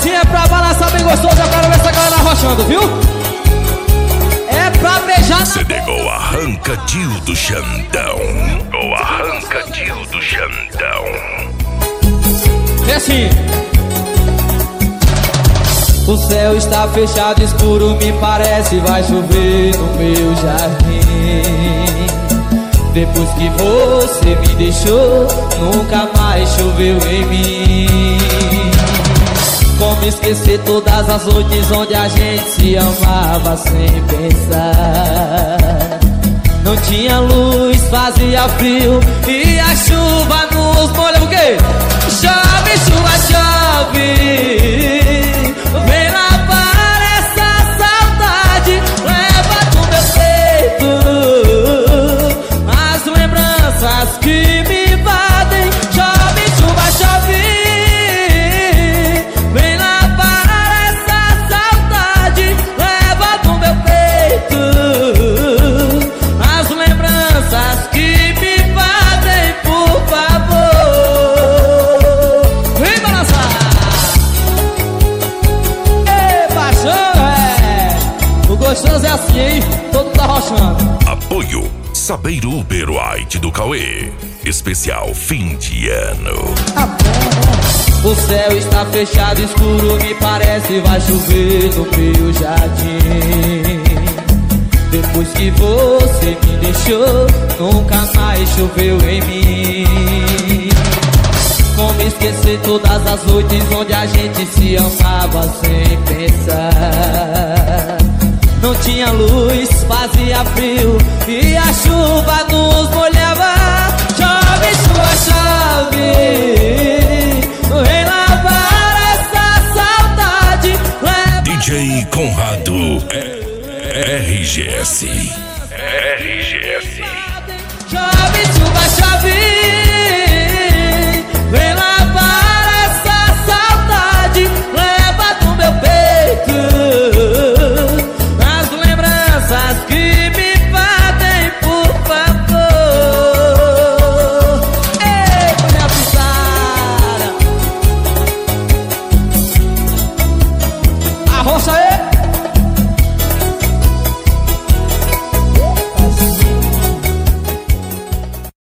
assim é pra balançar bem gostoso. Eu quero ver essa galera arrochando, viu? É pra beijar na CD Go Arrancadil do Xandão. Go Arrancadil do Xandão. É assim. O céu está fechado, escuro, me parece vai chover no meu jardim. Depois que você me deixou, nunca mais choveu em mim. Como esquecer todas as noites onde a gente se amava sem pensar. Não tinha luz, fazia frio e a chuva nos molha. O quê? Chove, chuva, chove. Vem lavar essa saudade, leva do meu peito as lembranças que me invadem. Chove, chuva, chove. Vem lavar essa saudade, leva do meu peito as lembranças que me invadem, por favor. Vem balançar. O gostoso é assim, hein? Todo tá rochando. Apoio Sabeiro Uber White do Cauê. Especial fim de ano. O céu está fechado, escuro, me parece vai chover no meu jardim. Depois que você me deixou, nunca mais choveu em mim. Como esquecer todas as noites onde a gente se amava sem pensar. Não tinha luz, fazia frio e a chuva nos molhava. Chove, chuva, chove. Vem lavar essa saudade. DJ Conrado RGS. RGS.